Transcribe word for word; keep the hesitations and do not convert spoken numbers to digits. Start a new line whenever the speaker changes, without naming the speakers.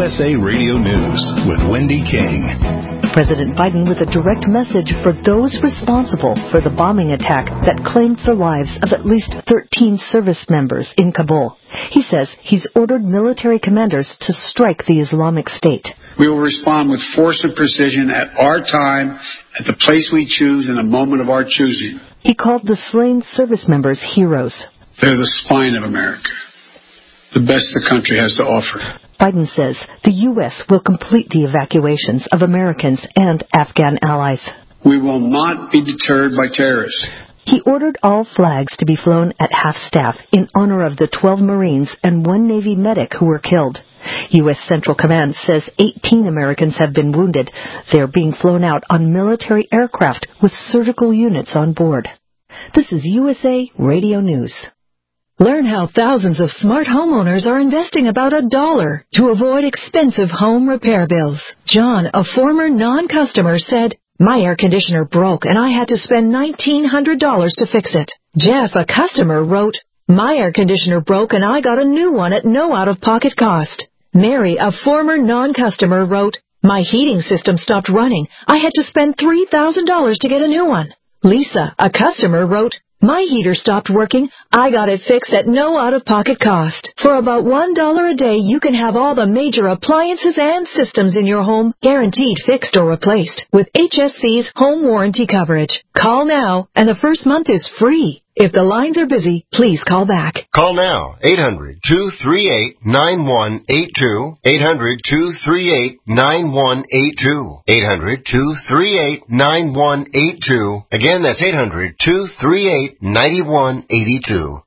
S A Radio News with Wendy King.
President Biden with a direct message for those responsible for the bombing attack that claimed the lives of at least thirteen service members in Kabul. He says he's ordered military commanders to strike the Islamic State.
We will respond with force and precision at our time, at the place we choose, in a moment of our choosing.
He called the slain service members heroes.
They're the spine of America, the best the country has to offer.
Biden says the U S will complete the evacuations of Americans and Afghan allies.
We will not be deterred by terrorists.
He ordered all flags to be flown at half-staff in honor of the twelve Marines and one Navy medic who were killed. U S Central Command says eighteen Americans have been wounded. They are being flown out on military aircraft with surgical units on board. This is U S A Radio News.
Learn how thousands of smart homeowners are investing about a dollar to avoid expensive home repair bills. John, a former non-customer, said, "My air conditioner broke and I had to spend nineteen hundred dollars to fix it." Jeff, a customer, wrote, "My air conditioner broke and I got a new one at no out-of-pocket cost." Mary, a former non-customer, wrote, "My heating system stopped running. I had to spend three thousand dollars to get a new one." Lisa, a customer, wrote, "My heater stopped working. I got it fixed at no out-of-pocket cost." For about one dollar a day, you can have all the major appliances and systems in your home guaranteed fixed or replaced with H S C's home warranty coverage. Call now, and the first month is free. If the lines are busy, please call back.
Call now, eight hundred, two three eight, nine one eight two, eight hundred, two three eight, nine one eight two, eight hundred, two three eight, nine one eight two. Again, that's eight hundred, two three eight, nine one eight two.